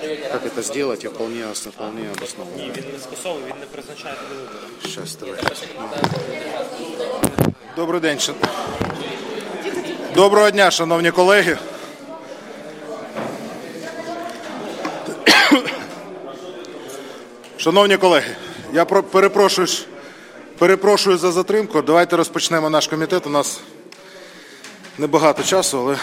как это сделать, я вполне обоснован. Ні, він не скасовує, він не призначає до виборів. Щас, давай. Добрий день. Доброго дня, шановні колеги. Шановні колеги, я перепрошую за затримку. Давайте розпочнемо наш комітет. У нас небагато часу, але...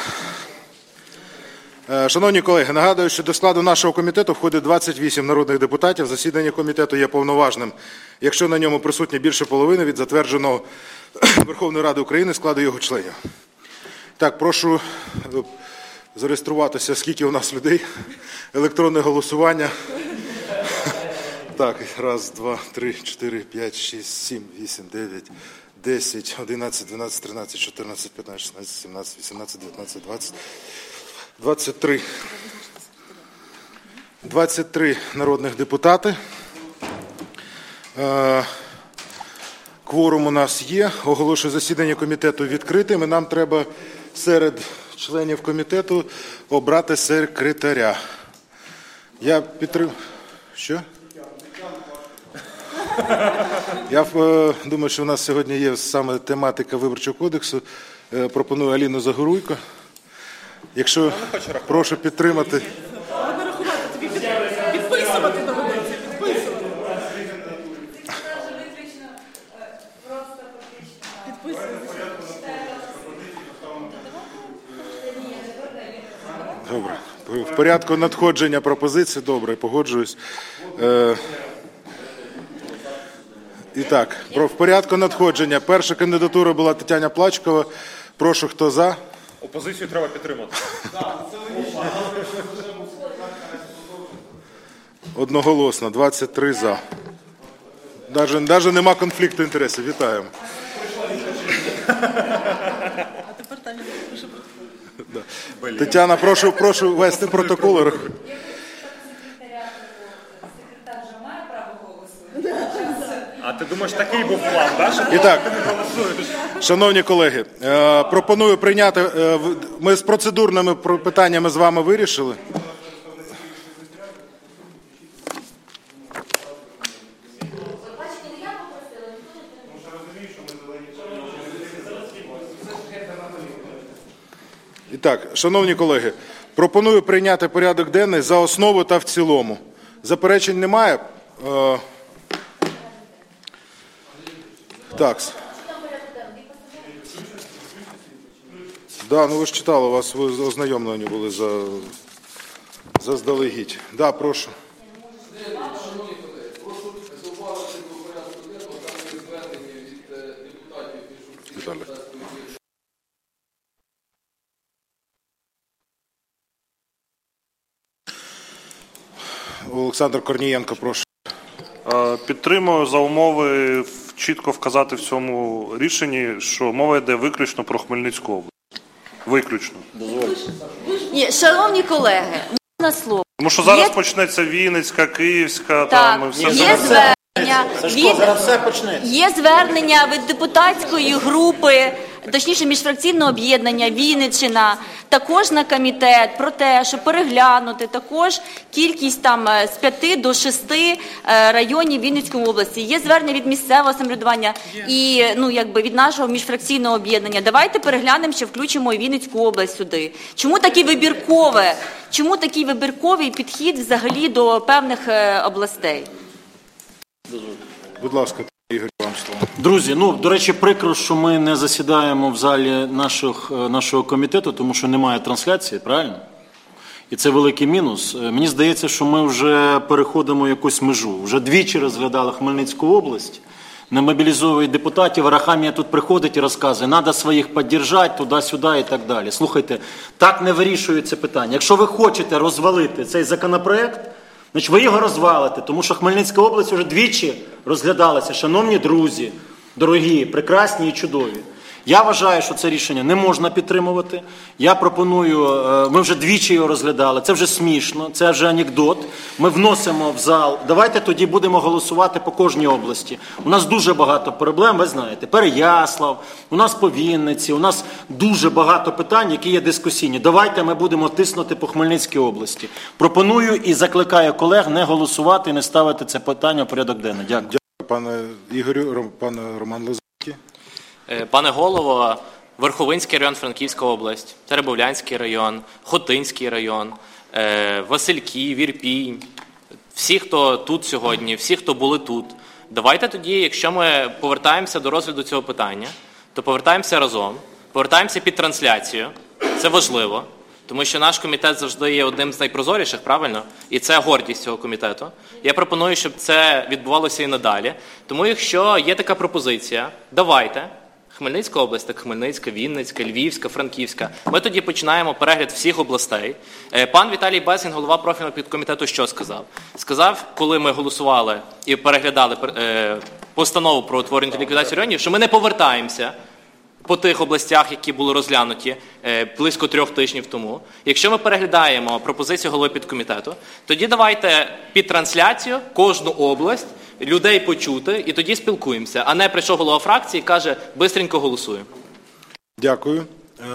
Шановні колеги, нагадую, що до складу нашого комітету входить 28 народних депутатів. Засідання комітету є повноважним, якщо на ньому присутні більше половини від затвердженого Верховної Ради України складу його членів. Так, прошу зареєструватися, скільки у нас людей. Електронне голосування. Так, 1, 2, 3, 4, 5, 6, 7, 8, 9, 10, 11, 12, 13, 14, 15, 16, 17, 18, 19, 20, 23. 23 народних депутати. Кворум у нас є. Оголошую засідання комітету відкритим. І нам треба серед членів комітету обрати секретаря. Я підтримую. Що? Я думаю, що у нас сьогодні є саме тематика Виборчого кодексу. Пропоную Аліну Загоруйко. Якщо прошу підтримати. Підписувати доведеться, підписувати. Добре. В порядку надходження пропозицій, добре, погоджуюсь. І так, в порядку надходження. Перша кандидатура була Тетяна Плачкова. Прошу, хто за? Опозицію треба підтримати. Одноголосно, 23 за. Навіть нема конфлікту інтересів. Вітаємо. А тепер Таня пише протокол. Тетяна, прошу вести протокол. Секретар вже має право голосу? А ти думаєш, такий був план, так? І так, шановні колеги, пропоную прийняти, ми з процедурними питаннями з вами вирішили. І так, шановні колеги, пропоную прийняти порядок денний за основу та в цілому. Заперечень немає? Так. Да, ну ви ж читали, ви ознайомлені були заздалегідь. Да, прошу. Віталій. Олександр Корнієнко, прошу. Підтримую за умови чітко вказати в цьому рішенні, що мова йде виключно про Хмельницьку область. Виключно. Ні, шановні колеги, можна слово. Тому що зараз почнеться Вінницька, Київська, Так, там і все. є звернення, є звернення від депутатської групи, точніше міжфракційного об'єднання Вінниччина, також на комітет про те, щоб переглянути також кількість там з 5 до 6 районів Вінницької області. Є звернення від місцевого самоврядування і від нашого міжфракційного об'єднання. Давайте переглянемо, що включимо і Вінницьку область сюди. Чому такий вибірковий підхід взагалі до певних областей? Будь ласка, Ігор, вам слово. Друзі, до речі, прикро, що ми не засідаємо в залі нашого комітету, тому що немає трансляції, правильно? І це великий мінус. Мені здається, що ми вже переходимо якусь межу. Вже двічі розглядали Хмельницьку область, не мобілізовують депутатів, Арахамія тут приходить і розказує, треба своїх підтримати, туди-сюди і так далі. Слухайте, так не вирішується питання. Якщо ви хочете розвалити цей законопроект, значить ви його розвалите, тому що Хмельницька область вже двічі розглядалася, шановні друзі, дорогі, прекрасні і чудові. Я вважаю, що це рішення не можна підтримувати. Я пропоную, ми вже двічі його розглядали, це вже смішно, це вже анекдот. Ми вносимо в зал. Давайте тоді будемо голосувати по кожній області. У нас дуже багато проблем, ви знаєте. Переяслав, у нас по Вінниці, у нас дуже багато питань, які є дискусійні. Давайте ми будемо тиснути по Хмельницькій області. Пропоную і закликаю колег не голосувати і не ставити це питання в порядок денний. Дякую. Дякую, пане Ігорю. Пане Роман Лозинський. Пане голово, Верховинський район, Франківська область, Теребовлянський район, Хотинський район, Васильків, Ірпінь, всі, хто тут сьогодні, всі, хто були тут. Давайте тоді, якщо ми повертаємося до розгляду цього питання, то повертаємося разом, повертаємося під трансляцію. Це важливо, тому що наш комітет завжди є одним з найпрозоріших, правильно? І це гордість цього комітету. Я пропоную, щоб це відбувалося і надалі. Тому якщо є така пропозиція, давайте. Хмельницька область, так Хмельницька, Вінницька, Львівська, Франківська. Ми тоді починаємо перегляд всіх областей. Пан Віталій Безгін, голова профільного підкомітету, що сказав? Сказав, коли ми голосували і переглядали постанову про утворення та ліквідацію районів, що ми не повертаємося по тих областях, які були розглянуті близько 3 тижнів тому. Якщо ми переглядаємо пропозицію голови підкомітету, тоді давайте під трансляцію кожну область людей почути і тоді спілкуємося, а не прийшов голова фракції і каже, бистренько голосуємо. Дякую.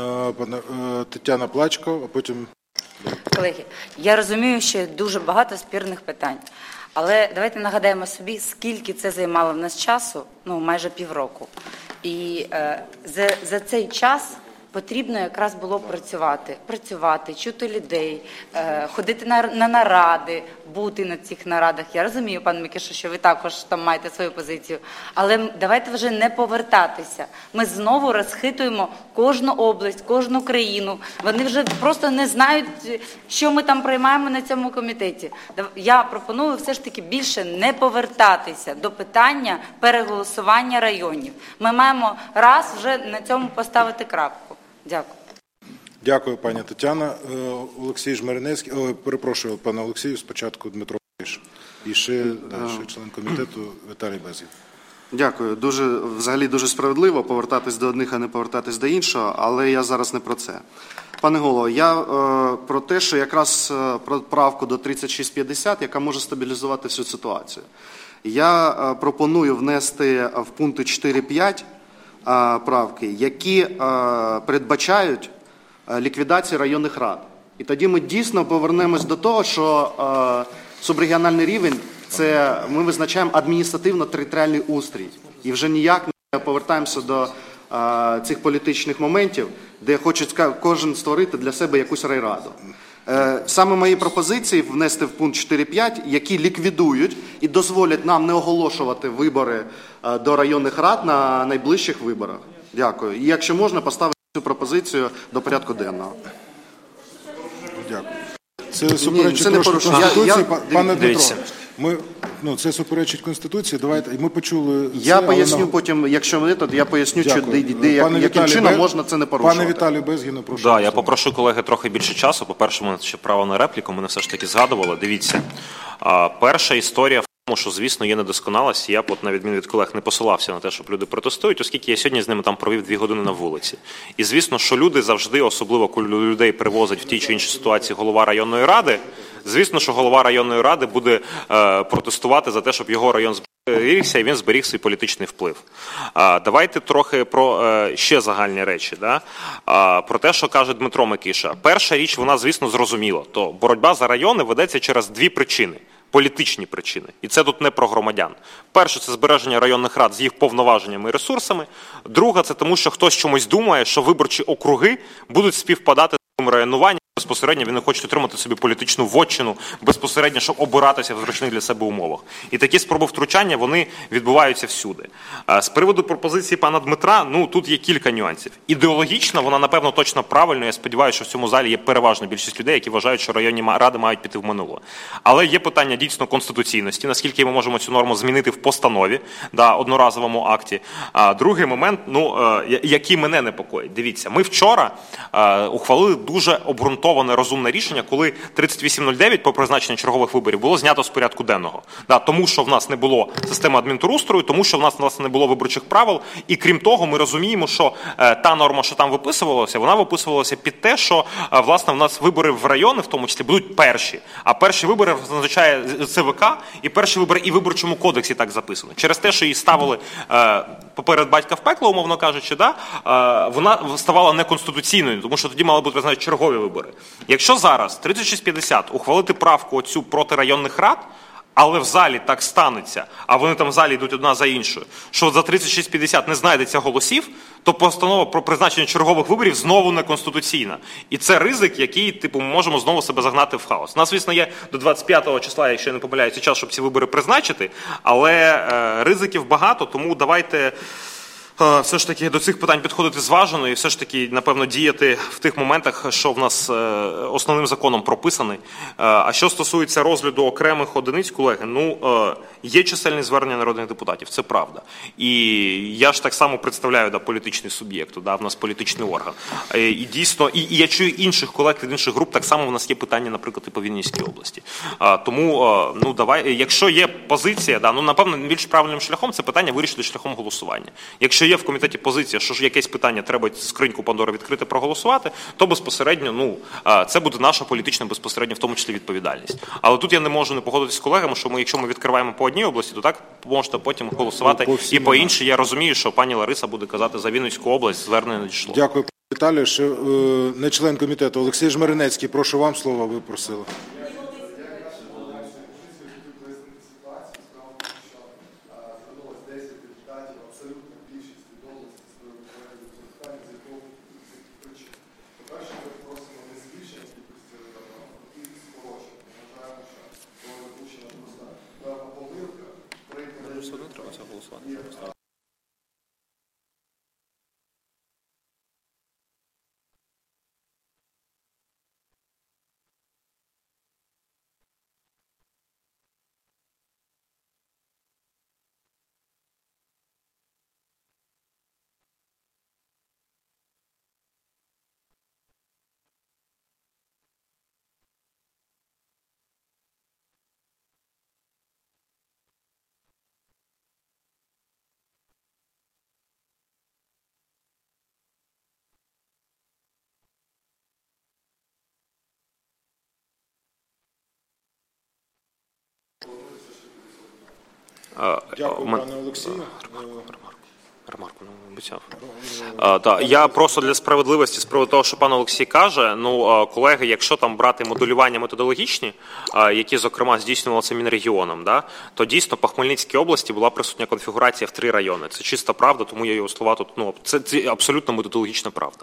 Тетяна Плачко, а потім... Колеги, я розумію, що дуже багато спірних питань, але давайте нагадаємо собі, скільки це займало в нас часу, майже півроку. І за цей час потрібно якраз було працювати, чути людей, ходити на наради, бути на цих нарадах. Я розумію, пан Микиша, що ви також там маєте свою позицію, але давайте вже не повертатися. Ми знову розхитуємо кожну область, кожну країну. Вони вже просто не знають, що ми там приймаємо на цьому комітеті. Я пропоную все ж таки більше не повертатися до питання переголосування районів. Ми маємо раз вже на цьому поставити крапку. Дякую. Дякую, пані Тетяна. Олексій Жмеренецький, перепрошую, пане Олексію, спочатку Дмитро Киш. І ще член комітету Віталій Безгін. Дякую. Взагалі дуже справедливо повертатись до одних, а не повертатись до іншого, але я зараз не про це. Пане голово, я про те, що якраз про правку до 3650, яка може стабілізувати всю ситуацію. Я пропоную внести в пункти 4-5 правки, які передбачають ліквідацію районних рад. І тоді ми дійсно повернемось до того, що субрегіональний рівень – це ми визначаємо адміністративно-територіальний устрій. І вже ніяк не повертаємося до цих політичних моментів, де хочуть кожен створити для себе якусь райраду. Саме мої пропозиції внести в пункт 4.5, які ліквідують і дозволять нам не оголошувати вибори до районних рад на найближчих виборах. Дякую. І якщо можна, поставити цю пропозицію до порядку денного. Дякую. Це суперечить трошки Конституції. Пане Дмитро, це суперечить Конституції. Давайте, ми почули... Я поясню потім, якщо не, то я поясню, яким чином можна це не порушувати. Пане Віталію Безгіну, прошу. Так, я попрошу колеги трохи більше часу. По-перше, у мене ще право на репліку, мене все ж таки згадували. Дивіться, перша історія в тому, що, звісно, є недосконалості. Я, на відміну від колег, не посилався на те, щоб люди протестують, оскільки я сьогодні з ними там провів 2 години на вулиці. І, звісно, що люди завжди, особливо коли людей привозить в тій чи іншій ситуації голова районної ради, звісно, що голова районної ради буде протестувати за те, щоб його район зберігся і він зберіг свій політичний вплив. Давайте трохи про ще загальні речі. Да? Про те, що каже Дмитро Микиша. Перша річ, вона, звісно, зрозуміла. То боротьба за райони ведеться через 2 причини. Політичні причини. І це тут не про громадян. Перше – це збереження районних рад з їх повноваженнями і ресурсами. Друга – це тому, що хтось чомусь думає, що виборчі округи будуть співпадати з цим районуванням. Безпосередньо вони хочуть отримати собі політичну вотчину, безпосередньо, щоб обиратися в зручних для себе умовах. І такі спроби втручання, вони відбуваються всюди. З приводу пропозиції пана Дмитра, тут є кілька нюансів. Ідеологічно вона, напевно, точно правильно. Я сподіваюся, що в цьому залі є переважна більшість людей, які вважають, що районні ради мають піти в минуле. Але є питання дійсно конституційності, наскільки ми можемо цю норму змінити в постанові, одноразовому акті. Другий момент, який мене непокоїть. Дивіться, ми вчора ухвалили дуже обґрунтований обґрунтоване, розумне рішення, коли 3809 по призначенню чергових виборів було знято з порядку денного. Да, тому що в нас не було системи адмінтерустрою, тому що в нас, власне, не було виборчих правил. І крім того, ми розуміємо, що та норма, що там виписувалася, вона виписувалася під те, що, власне, в нас вибори в райони, в тому числі, будуть перші. А перші вибори визначає ЦВК, і перші вибори і в Виборчому кодексі так записано. Через те, що її ставили поперед батька в пекло, умовно кажучи, да, вона ставала неконституційною, тому що тоді мали бути призначені чергові вибори. Якщо зараз 3650 ухвалити правку оцю проти районних рад, але в залі так станеться, а вони там в залі йдуть одна за іншою, що за 3650 не знайдеться голосів, то постанова про призначення чергових виборів знову неконституційна. І це ризик, який, ми можемо знову себе загнати в хаос. У нас, звісно, є до 25 числа, якщо я не помиляюся, час, щоб ці вибори призначити, але ризиків багато, тому давайте все ж таки до цих питань підходити зважено і все ж таки, напевно, діяти в тих моментах, що в нас основним законом прописаний. А що стосується розгляду окремих одиниць, колеги, є чисельні звернення народних депутатів, це правда. І я ж так само представляю політичний суб'єкт, в нас політичний орган. І дійсно, і я чую інших колег від інших груп, так само в нас є питання, наприклад, і по Вінницькій області. Тому, давай, якщо є позиція, напевно, більш правильним шляхом це питання вирішити шляхом голосування. Якщо є в комітеті позиція, що ж якесь питання треба скриньку Пандори відкрити, проголосувати, то безпосередньо, це буде наша політична безпосередньо, в тому числі відповідальність. Але тут я не можу не погодитися з колегами, що якщо ми відкриваємо по одній області, то так можете потім голосувати і по іншій. Я розумію, що пані Лариса буде казати за Вінницьку область, звернення надійшло. Дякую, Віталію. Ще не член комітету. Олексій Жмеренецький, прошу вам слово, ви просили. Дякую, пане Олексію. Ремарку не обіцяв. Я просто для справедливості, з приводу того, що пан Олексій каже, колеги, якщо там брати моделювання методологічні, які, зокрема, здійснювалися Мінрегіоном, то дійсно по Хмельницькій області була присутня конфігурація в 3 райони. Це чиста правда, тому я його слова тут, це абсолютно методологічна правда.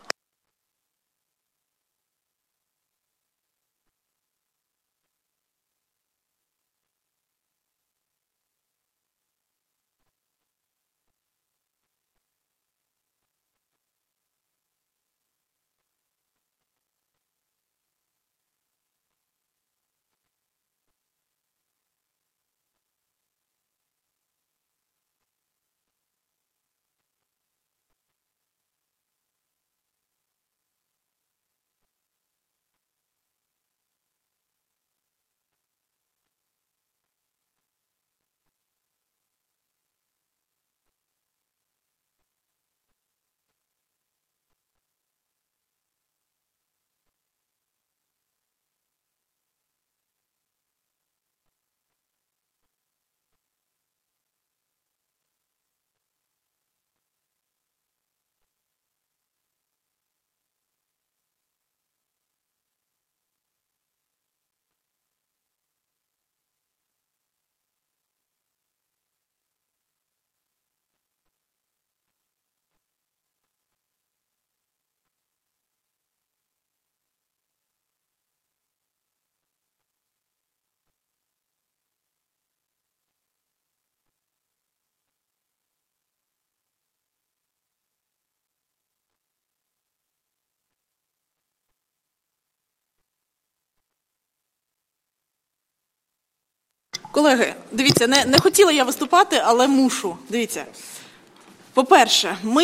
Колеги, дивіться, не хотіла я виступати, але мушу. Дивіться. По-перше, ми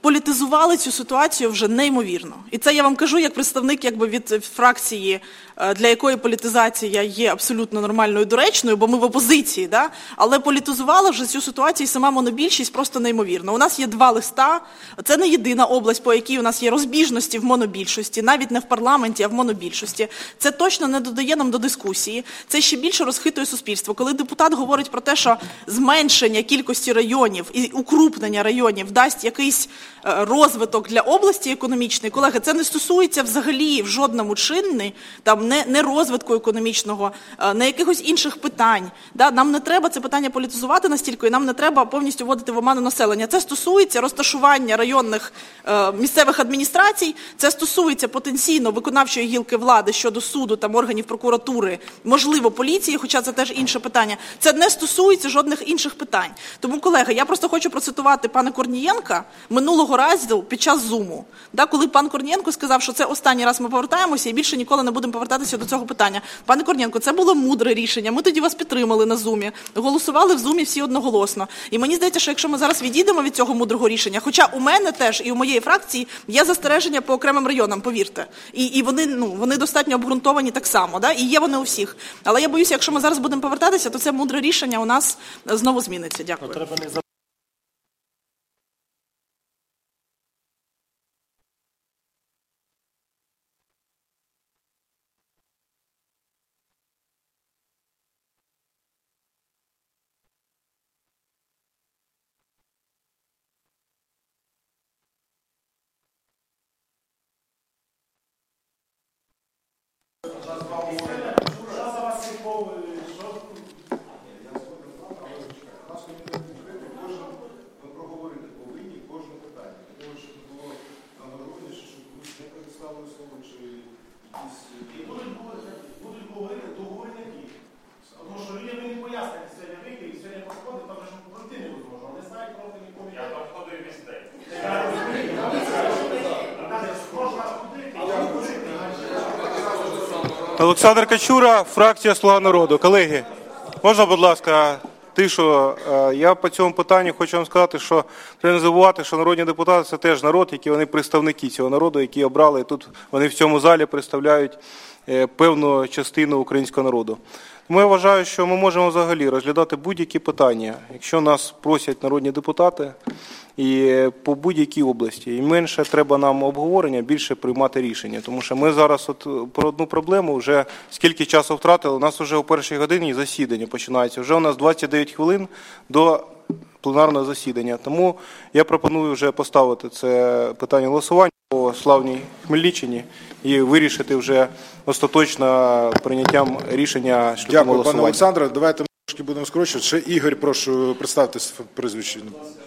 політизували цю ситуацію вже неймовірно. І це я вам кажу як представник від фракції, для якої політизація є абсолютно нормальною і доречною, бо ми в опозиції, да? Але політизувала вже цю ситуацію і сама монобільшість просто неймовірно. У нас є 2 листа, це не єдина область, по якій у нас є розбіжності в монобільшості, навіть не в парламенті, а в монобільшості. Це точно не додає нам до дискусії, це ще більше розхитує суспільство. Коли депутат говорить про те, що зменшення кількості районів і укрупнення районів дасть якийсь розвиток для області економічної, колеги, це не стосується взагалі в жодному чині, там, не розвитку економічного, не якихось інших питань. Да? Нам не треба це питання політизувати настільки, і нам не треба повністю вводити в оману населення. Це стосується розташування районних місцевих адміністрацій, це стосується потенційно виконавчої гілки влади щодо суду, там, органів прокуратури, можливо, поліції, хоча це теж інше питання. Це не стосується жодних інших питань. Тому, колеги, я просто хочу процитувати пана Корнієнка минулого разу під час Зуму, да, коли пан Корнієнко сказав, що це останній раз ми повертаємося і більше ніколи не будемо повертатися до цього питання. Пане Корнієнко, це було мудре рішення, ми тоді вас підтримали на Зумі, голосували в Зумі всі одноголосно. І мені здається, що якщо ми зараз відійдемо від цього мудрого рішення, хоча у мене теж і у моєї фракції є застереження по окремим районам, повірте. І вони достатньо обґрунтовані так само, да? І є вони у всіх. Але я боюся, якщо ми зараз будемо повертатися, то це мудре рішення у нас знову зміниться. Дякую. Олександр Качура, фракція «Слуга народу». Колеги, можна, будь ласка, тишу? Я по цьому питанню хочу вам сказати, що треба не забувати, що народні депутати – це теж народ, які вони представники цього народу, які обрали, і тут вони в цьому залі представляють певну частину українського народу. Тому я вважаю, що ми можемо взагалі розглядати будь-які питання, якщо нас просять народні депутати, і по будь-якій області. І менше треба нам обговорення, більше приймати рішення. Тому що ми зараз про одну проблему вже скільки часу втратили. У нас вже о 1-й годині засідання починається. Вже у нас 29 хвилин до пленарного засідання. Тому я пропоную вже поставити це питання голосування по славній Хмельниччині і вирішити вже остаточно прийняттям рішення шляхом голосування. Дякую, пане Олександре. Давайте ми трошки будемо скорочувати. Ще Ігор, прошу представити прізвище.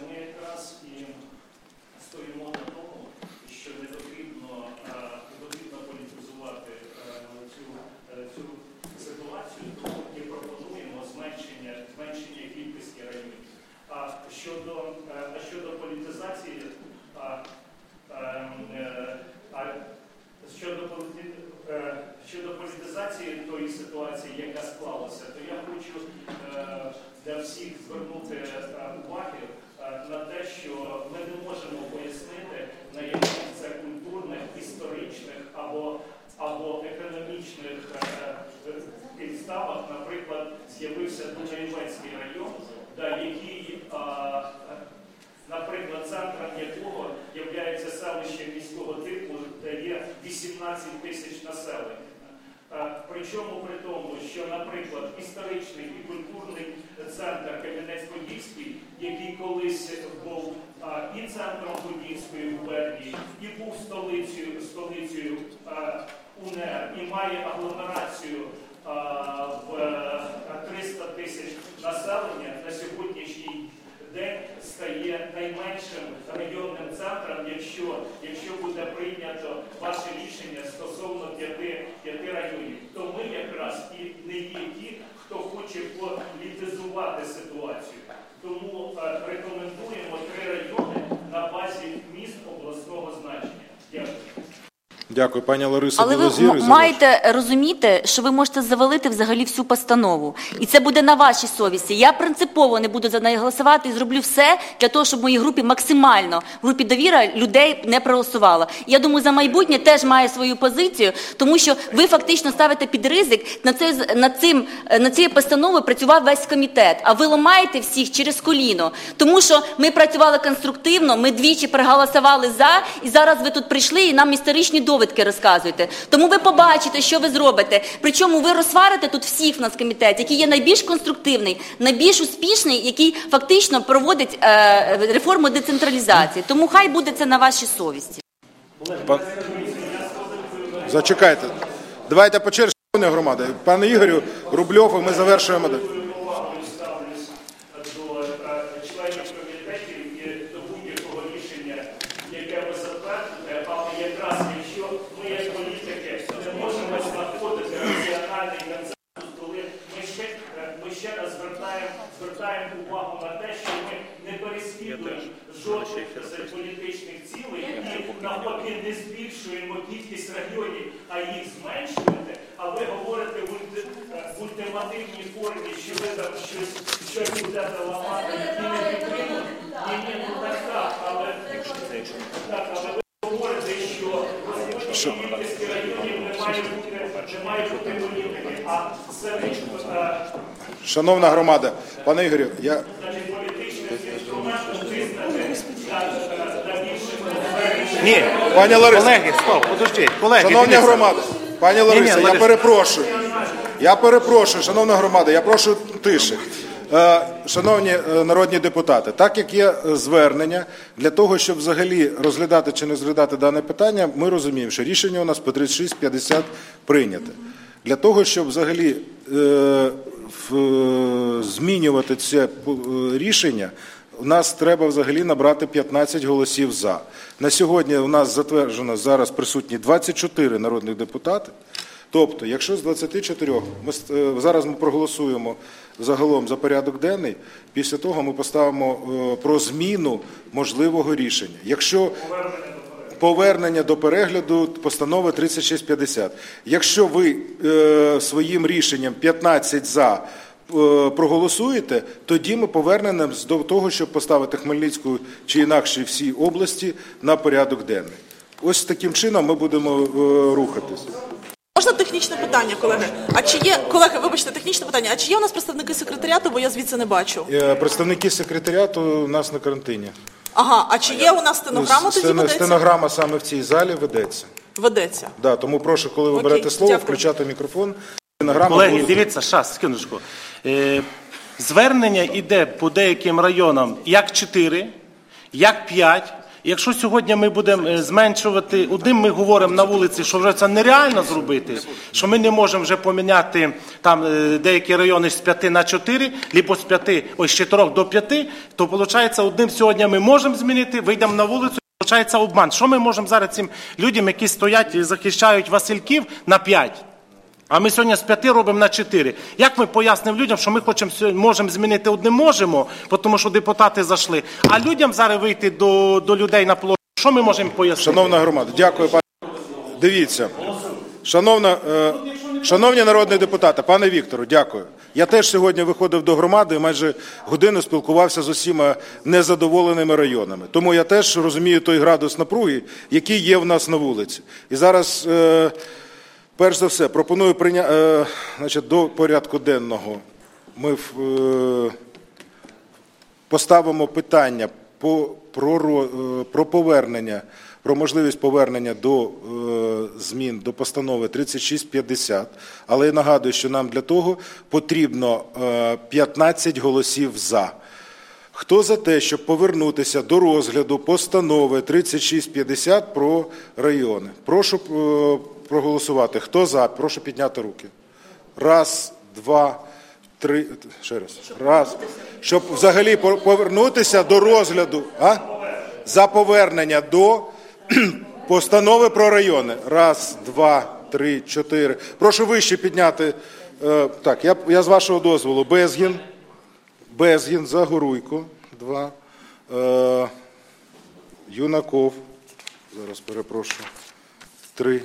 Щодо політизації тої ситуації, яка склалася, то я хочу для всіх звернути увагу на те, що ми не можемо пояснити, на яких це культурних, історичних або економічних підставах, наприклад, з'явився Дунаєвецький район, який, наприклад, центром якого є селище міського типу, де є 18 тисяч населення. Причому при тому, що, наприклад, історичний і культурний центр Кам'янець-Подільський, який колись був і центром Подільської губернії, і був столицею УНР, і має агломерацію в 300 тисяч населення, на сьогоднішній день стає найменшим районним центром, якщо буде прийнято ваше рішення стосовно 5 районів. То ми якраз і не є ті, хто хоче політизувати ситуацію. Тому рекомендуємо 3 райони на базі міст обласного значення. Дякую. Дякую, пані Лариса Але ви Білозір. маєте розуміти, що ви можете завалити взагалі всю постанову. І це буде на вашій совісті. Я принципово не буду за неї голосувати і зроблю все для того, щоб в моїй групі максимально, в групі «Довіра» людей не проголосувало. Я думаю, «За майбутнє» теж має свою позицію, тому що ви фактично ставите під ризик, над цією постановою працював весь комітет, а ви ламаєте всіх через коліно. Тому що ми працювали конструктивно, ми двічі проголосували «за», і зараз ви тут прийшли і нам історичні довідки розказуєте. Тому ви побачите, що ви зробите. Причому ви розсварите тут всіх в нас комітет, який є найбільш конструктивний, найбільш успішний, який фактично проводить реформу децентралізації. Тому хай буде це на вашій совісті. Зачекайте. Давайте по черзі, шановні громади. Пане Ігорю, Рубльов, і ми завершуємо. Звертаємо увагу на те, що ми не переслідуємо жодних політичних цілей і навпаки не збільшуємо кількість районів, а їх зменшуєте, а ви говорите в ультимативній формі, що ви там щось будете ламати і не підтримуєте. Ні, ну так, але ви говорите, що кількість районів не має бути політики, а серед Шановна громада, пане Ігорю, я... Ні, пані Лариса. Колеги, стоп, подождіть. Колеги, шановні громади, пані Лариса, я перепрошую. Я перепрошую, шановна громада, я прошу тиші. Шановні народні депутати, так як є звернення, для того, щоб взагалі розглядати чи не розглядати дане питання, ми розуміємо, що рішення у нас по 3650 прийняте. Для того, щоб взагалі змінювати це рішення, у нас треба взагалі набрати 15 голосів «за». На сьогодні у нас затверджено зараз присутні 24 народних депутати. Тобто, якщо з 24, зараз ми проголосуємо загалом за порядок денний, після того ми поставимо про зміну можливого рішення. Якщо повернення до перегляду постанови 3650. Якщо ви своїм рішенням 15 «за» проголосуєте, тоді ми повернемось до того, щоб поставити Хмельницьку чи інакше всі області на порядок денний. Ось таким чином ми будемо рухатись. Можна технічне питання, колеги? А чи є, колеги, вибачте, технічне питання, а чи є у нас представники секретаріату, бо я звідси не бачу? Представники секретаріату у нас на карантині. Ага, а чи є у нас стенограма тоді ведеться? Стенограма саме в цій залі ведеться. Ведеться. Да, тому прошу, коли ви берете слово, дякую. Включати мікрофон. Колеги, дивіться, секундочку. Звернення йде по деяким районам як 4, як 5. Якщо сьогодні ми будемо зменшувати, одним ми говоримо на вулиці, що вже це нереально зробити, що ми не можемо вже поміняти там деякі райони з 5 на 4, або з 4 до 5, то виходить, одним сьогодні ми можемо змінити, вийдемо на вулицю, виходить обман. Що ми можемо зараз цим людям, які стоять і захищають Васильків, на 5? А ми сьогодні з 5 робимо на 4. Як ми пояснимо людям, що ми можемо змінити одним можемо, тому що депутати зайшли, а людям зараз вийти до людей на площу, що ми можемо пояснити? Шановна громада, дякую, пане. Дивіться, шановні народні депутати, пане Віктору, дякую. Я теж сьогодні виходив до громади і майже годину спілкувався з усіма незадоволеними районами. Тому я теж розумію той градус напруги, який є в нас на вулиці. І зараз... Перш за все, пропоную до порядку денного ми поставимо питання про повернення, про можливість повернення до змін до постанови 3650. Але я нагадую, що нам для того потрібно 15 голосів «за». Хто за те, щоб повернутися до розгляду постанови 3650 про райони? Прошу проголосувати. Хто за? Прошу підняти руки. Раз, два, три. Ще раз. Раз. Щоб взагалі повернутися до розгляду. За повернення до постанови про райони. Раз, два, три, чотири. Прошу вище підняти. Так, я з вашого дозволу. Безгін, Загоруйко. 2. Юнаков. Зараз перепрошую. 3.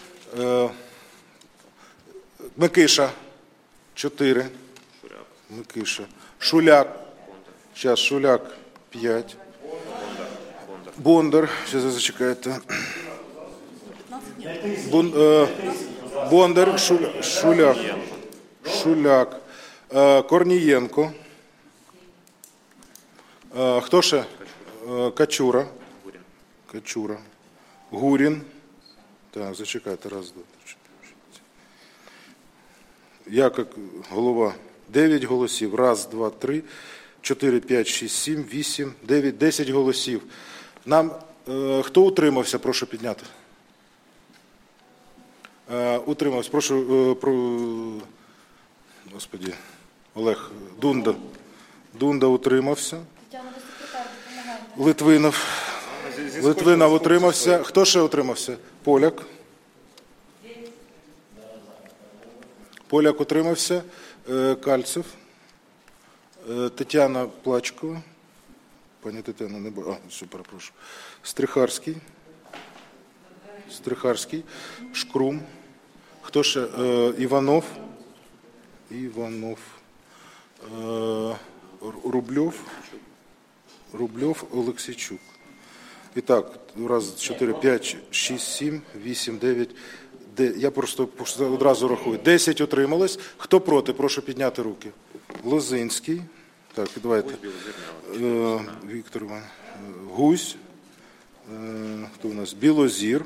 Микиша. 4. Микиша. Шуляк. Зараз Шуляк 5. Бондар. Зараз зачекайте. Бондар. Шуляк. Корнієнко. Хто ще? Качура. Гурін. Так, зачекайте. Раз, два, три, чотири. Я, як голова, 9 голосів. Раз, два, три, 4, 5, 6, 7, 8, 9, 10 голосів. Нам, хто утримався, прошу підняти. Утримався, прошу, Господи, Олег, Дунда утримався. Литвинов утримався. Хто ще утримався? Поляк. Поляк утримався. Кальцев. Тетяна Плачкова. Пані Тетяна, не бачу. Все, перепрошую. Стрихарський. Шкрум. Хто ще? Іванов. Рубльов, Олексійчук. І так, раз, 4, 5, 6, 7, 8, 9, 10. Я просто одразу рахую. 10 утрималось. Хто проти? Прошу підняти руки. Лозинський. Так, давайте. Віктор Іван. Гусь. Хто у нас? Білозір.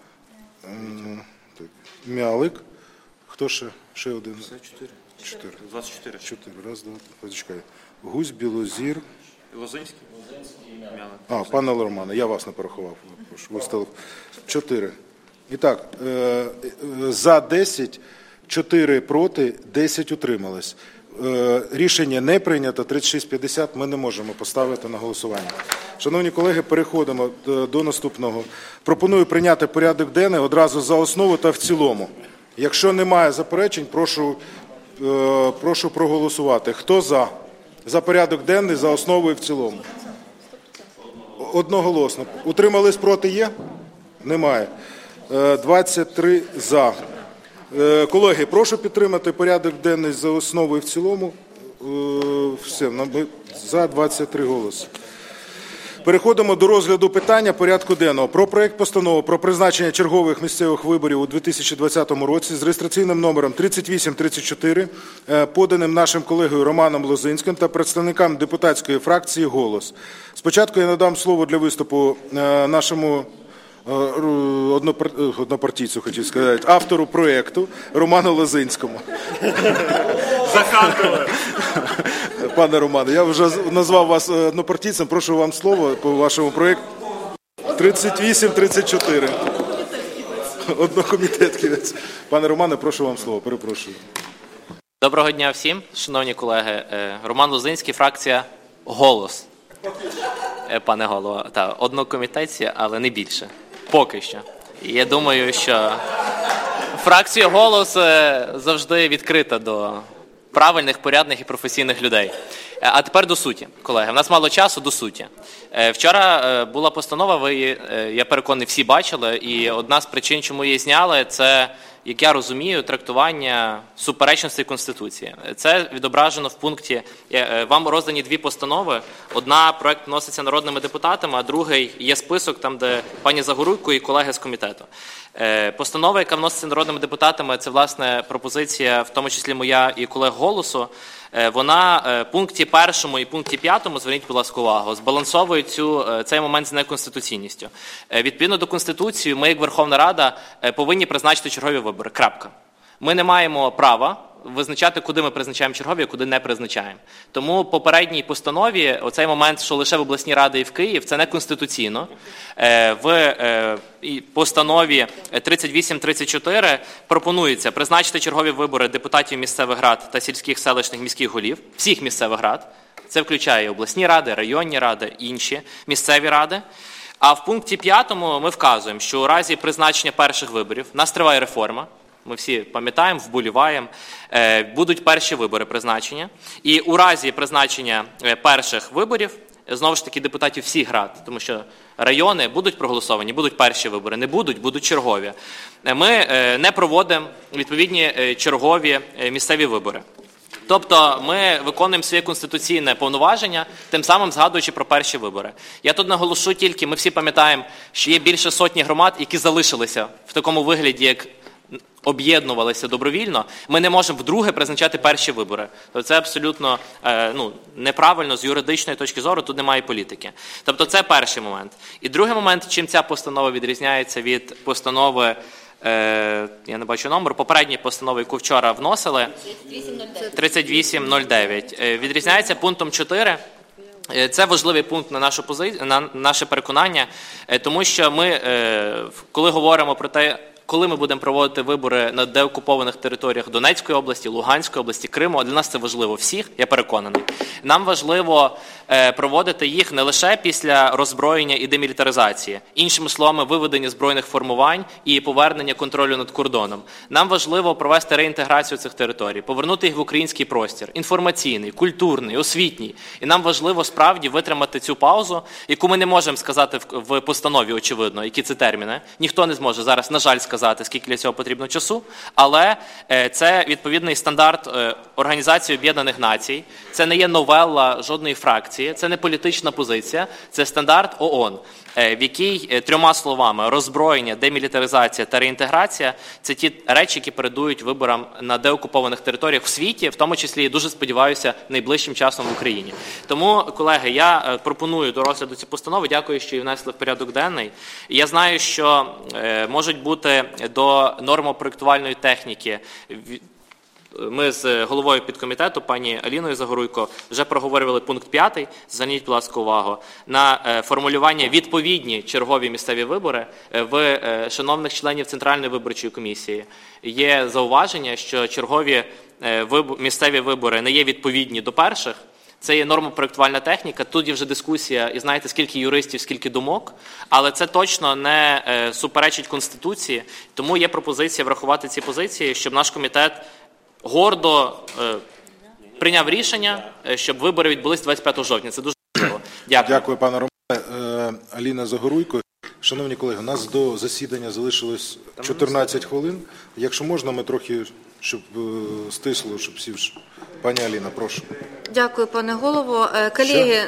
Мялик. Хто ще? Ще один. 4. 24. 4. Раз, два, почекай. Гусь, Білозір. Лозинський. Пане Романе, я вас не порахував. Виставив 4. І так, за 10, 4 проти, 10 утримались. Рішення не прийнято, 36-50 ми не можемо поставити на голосування. Шановні колеги, переходимо до наступного. Пропоную прийняти порядок денний одразу за основу та в цілому. Якщо немає заперечень, прошу проголосувати. Хто за? За порядок денний, за основу і в цілому. Одноголосно. Утримались проти є? Немає. 23 за. Колеги, прошу підтримати порядок денний за основу і в цілому. Все, за 23 голоси. Переходимо до розгляду питання порядку денного. Про проект постанови про призначення чергових місцевих виборів у 2020 році з реєстраційним номером 3834, поданим нашим колегою Романом Лозинським та представникам депутатської фракції «Голос». Спочатку я надам слово для виступу нашому однопартійцю, хотів сказати, автору проєкту Роману Лозинському. Пане Романе, я вже назвав вас однопартійцем, прошу вам слово по вашому проєкту. 38-34. Однокомітетківець. Пане Романе, прошу вам слово, перепрошую. Доброго дня всім, шановні колеги. Роман Лозинський, фракція «Голос». Пане голово, так, однокомітетці, але не більше. Поки що. І я думаю, що фракція «Голос» завжди відкрита до правильних, порядних і професійних людей. А тепер до суті, колеги. У нас мало часу, до суті. Вчора була постанова, ви її, я переконаний, всі бачили, і одна з причин, чому її зняли, це, як я розумію, трактування суперечностей Конституції. Це відображено в пункті, вам роздані дві постанови. Одна проект вноситься народними депутатами, а другий є список, там, де пані Загоруйко і колеги з комітету. Постанова, яка вноситься народними депутатами, це, власне, пропозиція, в тому числі моя і колег «Голосу». Вона в пункті 1 і пункті 5, зверніть, будь ласка, увагу, збалансовує цей момент з неконституційністю. Відповідно до Конституції, ми, як Верховна Рада, повинні призначити чергові вибори. Крапка. Ми не маємо права визначати, куди ми призначаємо чергові, а куди не призначаємо. Тому в попередній постанові оцей момент, що лише в обласній раді і в Київ, це неконституційно. В постанові 3834 пропонується призначити чергові вибори депутатів місцевих рад та сільських, селищних, міських голів, всіх місцевих рад. Це включає обласні ради, районні ради, інші місцеві ради. А в пункті 5 ми вказуємо, що у разі призначення перших виборів, у нас триває реформа, ми всі пам'ятаємо, вболіваємо, будуть перші вибори призначення. І у разі призначення перших виборів знову ж таки, депутатів всіх рад, тому що райони будуть проголосовані, будуть перші вибори, не будуть, будуть чергові. Ми не проводимо відповідні чергові місцеві вибори. Тобто ми виконуємо своє конституційне повноваження, тим самим згадуючи про перші вибори. Я тут наголошу тільки, ми всі пам'ятаємо, що є більше сотні громад, які залишилися в такому вигляді, як об'єднувалися добровільно. Ми не можемо вдруге призначати перші вибори. Тобто це абсолютно неправильно з юридичної точки зору, тут немає політики. Тобто це перший момент. І другий момент, чим ця постанова відрізняється від постанови, я не бачу номер, попередньої постанови, яку вчора вносили, 3809. Відрізняється пунктом 4. Це важливий пункт на наше переконання, тому що ми, коли говоримо про те, коли ми будемо проводити вибори на деокупованих територіях Донецької області, Луганської області, Криму, для нас це важливо всіх, я переконаний. Нам важливо проводити їх не лише після роззброєння і демілітаризації, іншими словами, виведення збройних формувань і повернення контролю над кордоном. Нам важливо провести реінтеграцію цих територій, повернути їх в український простір, інформаційний, культурний, освітній. І нам важливо справді витримати цю паузу, яку ми не можемо сказати в постанові, очевидно, які це терміни. Ніхто не зможе зараз, на жаль, сказати, скільки для цього потрібно часу, але це відповідний стандарт Організації Об'єднаних Націй, це не є новелла жодної фракції, це не політична позиція, це стандарт ООН, в якій трьома словами роззброєння, демілітаризація та реінтеграція – це ті речі, які передують виборам на деокупованих територіях в світі, в тому числі, дуже сподіваюся, найближчим часом в Україні. Тому, колеги, я пропоную до розгляду ці постанови, дякую, що її внесли в порядок денний. Я знаю, що можуть бути до нормопроєктувальної техніки. Ми з головою підкомітету, пані Аліною Загоруйко, вже проговорювали пункт 5, зверніть, будь ласка, увагу, на формулювання відповідні чергові місцеві вибори в шановних членів Центральної виборчої комісії. Є зауваження, що чергові місцеві вибори не є відповідні до перших. Це є нормопроєктувальна техніка, тут є вже дискусія, і знаєте, скільки юристів, скільки думок, але це точно не суперечить Конституції, тому є пропозиція врахувати ці позиції, щоб наш комітет гордо прийняв рішення, щоб вибори відбулись 25 жовтня. Це дуже важливо. Дякую. Дякую, пане Романе. Аліна Загоруйко. Шановні колеги, у нас до засідання залишилось 14 хвилин. Якщо можна, ми трохи, щоб стисло, щоб всі вже... Пані Аліна, прошу. Дякую, пане голово. Колеги...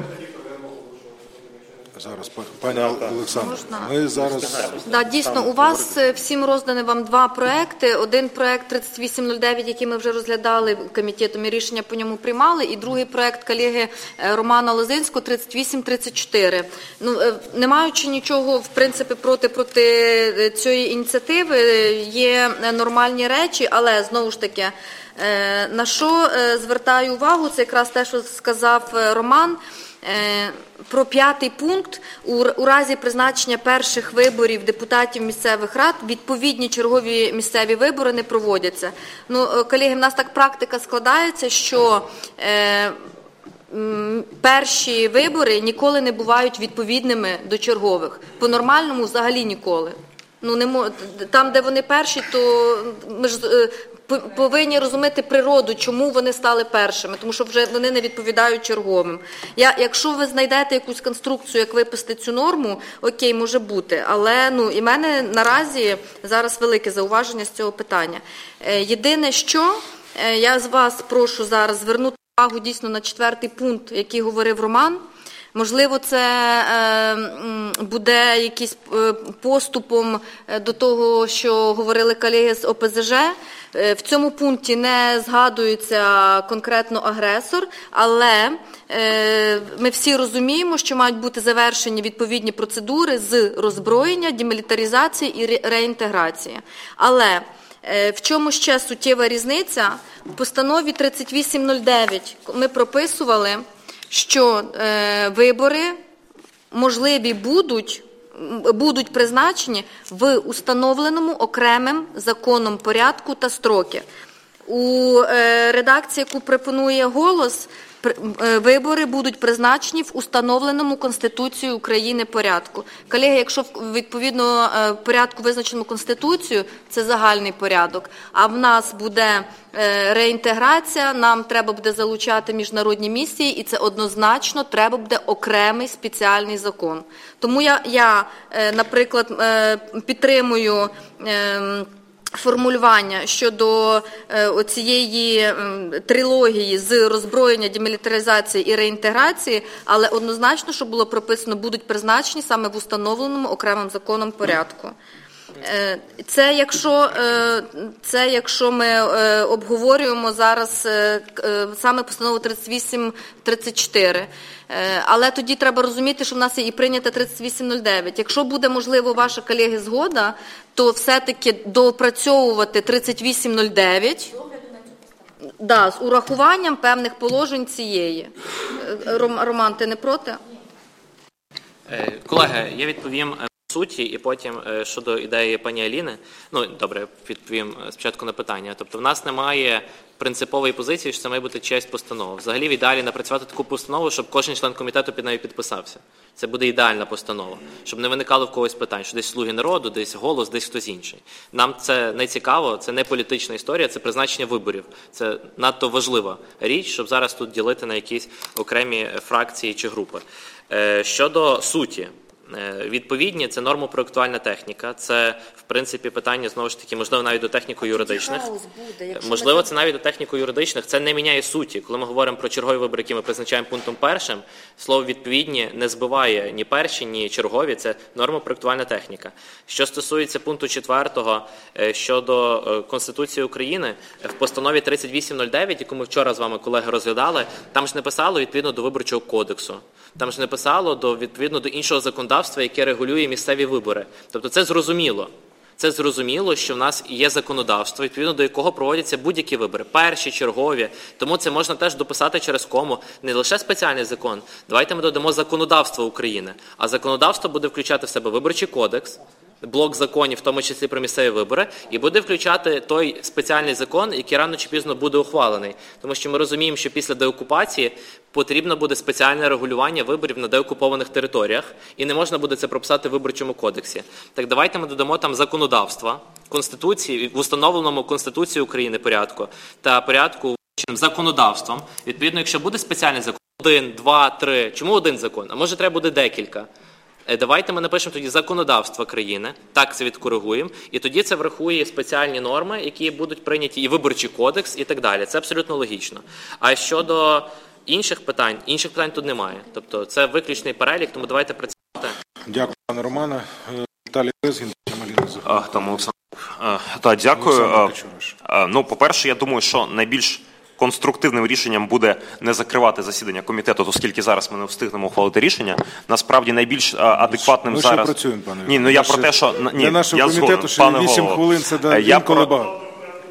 Зараз, пані Олександр, ми зараз... Да, дійсно, у вас всім роздані вам два проекти. Один проект 3809, який ми вже розглядали комітетом, і рішення по ньому приймали, і другий проект колеги Романа Лозинського 3834. Не маючи нічого, в принципі, проти цієї ініціативи, є нормальні речі, але, знову ж таки, на що звертаю увагу, це якраз те, що сказав Роман, про 5-й пункт. У разі призначення перших виборів депутатів місцевих рад відповідні чергові місцеві вибори не проводяться. Колеги, в нас так практика складається, що перші вибори ніколи не бувають відповідними до чергових. По-нормальному взагалі ніколи. Там, де вони перші, то ми ж повинні розуміти природу, чому вони стали першими, тому що вже вони не відповідають черговим. Якщо ви знайдете якусь конструкцію, як виписати цю норму, окей, може бути, але і в мене наразі зараз велике зауваження з цього питання. Єдине, що я з вас прошу зараз звернути увагу дійсно на 4-й пункт, який говорив Роман. Можливо, це буде якийсь поступом до того, що говорили колеги з ОПЗЖ. В цьому пункті не згадується конкретно агресор, але ми всі розуміємо, що мають бути завершені відповідні процедури з роззброєння, демілітаризації і реінтеграції. Але в чому ще суттєва різниця? В постанові 3809 ми прописували, що вибори можливі будуть призначені в установленому окремим законом порядку та строки. У редакції, яку пропонує «Голос», вибори будуть призначені в установленому Конституцією України порядку. Колеги, якщо відповідно порядку визначеному Конституцією, це загальний порядок, а в нас буде реінтеграція, нам треба буде залучати міжнародні місії, і це однозначно треба буде окремий спеціальний закон. Тому я наприклад, підтримую формулювання щодо цієї трилогії з роззброєння, демілітаризації і реінтеграції, але однозначно, щоб було прописано, будуть призначені саме в установленому окремим законом порядку. Це якщо ми обговорюємо зараз саме постанову 3834. Але тоді треба розуміти, що в нас є і прийнята 3809. Якщо буде, можливо, ваша, колеги, згода, то все-таки доопрацьовувати 3809 з урахуванням певних положень цієї. Роман, ти не проти? Колеги, я відповім суті, і потім щодо ідеї пані Аліни. Ну, добре, відповім спочатку на питання. Тобто в нас немає принципової позиції, що це має бути чиясь постанова. Взагалі в ідеалі напрацювати таку постанову, щоб кожен член комітету під нею підписався. Це буде ідеальна постанова. Щоб не виникало в когось питань, що десь «Слуги народу», десь «Голос», десь хтось інший. Нам це не цікаво, це не політична історія, це призначення виборів. Це надто важлива річ, щоб зараз тут ділити на якісь окремі фракції чи групи. Щодо суті. Відповідні, це нормопроектувальна техніка, це, в принципі, питання, знову ж таки, можливо, навіть до техніко-юридичних. Можливо, це навіть до техніко-юридичних, це не міняє суті. Коли ми говоримо про чергові вибори, які ми призначаємо пунктом першим, слово «відповідні» не збиває ні перші, ні чергові, це нормопроектувальна техніка. Що стосується пункту 4 щодо Конституції України, в постанові 3809, яку ми вчора з вами, колеги, розглядали, там ж не писало відповідно до Виборчого кодексу, там ж не писало відповідно до іншого законодавства, яке регулює місцеві вибори. Тобто це зрозуміло. Це зрозуміло, що в нас є законодавство, відповідно до якого проводяться будь-які вибори, перші, чергові. Тому це можна теж дописати через кому. Не лише спеціальний закон. Давайте ми додамо законодавство України. А законодавство буде включати в себе Виборчий кодекс, блок законів, в тому числі про місцеві вибори, і буде включати той спеціальний закон, який рано чи пізно буде ухвалений. Тому що ми розуміємо, що після деокупації потрібно буде спеціальне регулювання виборів на деокупованих територіях, і не можна буде це прописати в Виборчому кодексі. Так давайте ми додамо там законодавства, Конституції, в установленому Конституцією України порядку та порядку законодавством. Відповідно, якщо буде спеціальний закон, 1, 2, 3, чому один закон? А може треба буде декілька? Давайте ми напишемо тоді законодавство країни, так це відкоригуємо, і тоді це врахує спеціальні норми, які будуть прийняті, і Виборчий кодекс, і так далі. Це абсолютно логічно. А щодо інших питань тут немає. Тобто це виключний перелік, тому давайте працювати. Дякую, пане Романе. Віталій Безгін, Дякую. Ну, по-перше, я думаю, що найбільш конструктивним рішенням буде не закривати засідання комітету, оскільки зараз ми не встигнемо ухвалити рішення. Насправді найбільш адекватним зараз... Ми ще працюємо, пане. Ні, ну я про те, що... Ні, для нашого комітету ще 8 хвилин, це інколи багато.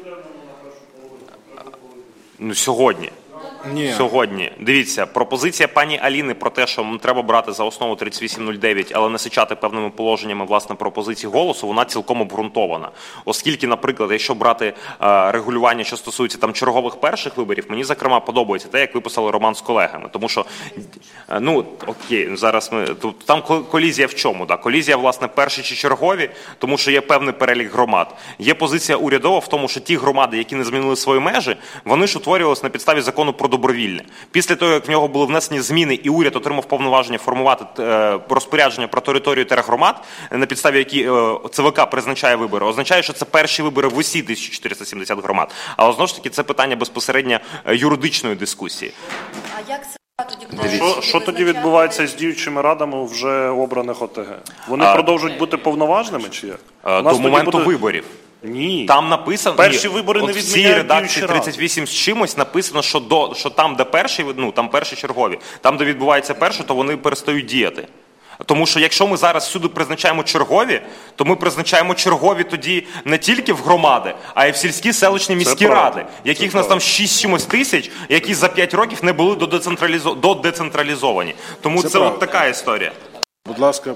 Ну, сьогодні. Ні. Сьогодні. Дивіться, пропозиція пані Аліни про те, що треба брати за основу 3809, але насичати певними положеннями, власне, пропозиції «Голосу», вона цілком обґрунтована. Оскільки, наприклад, якщо брати регулювання, що стосується там чергових перших виборів, мені, зокрема, подобається те, як виписали Роман з колегами. Тому що, ну, окей, зараз ми... Там колізія в чому? Да? Колізія, власне, перші чи чергові, тому що є певний перелік громад. Є позиція урядова в тому, що ті громади, які не змінили свої межі, вони ж утворювалися на підставі закону про добровільне. Після того, як в нього були внесені зміни і уряд отримав повноваження формувати розпорядження про територію тергромад, на підставі які ЦВК призначає вибори, означає, що це перші вибори в усі 1470 громад. Але знову ж таки, це питання безпосередньо юридичної дискусії. А як це Що тоді відбувається з діючими радами вже обраних ОТГ? Вони продовжують бути повноважними чи як? До моменту виборів. Ні. Там написано, перші вибори не в цій відміняють редакції 38 з чимось написано, що там, де перші, ну там перші чергові, там, де відбувається перше, то вони перестають діяти. Тому що якщо ми зараз всюди призначаємо чергові, то ми призначаємо чергові тоді не тільки в громади, а й в сільські, селищні, міські ради, яких нас там 6 чимось тисяч, які за 5 років не були додецентралізовані. Тому це от така історія. Будь ласка, пан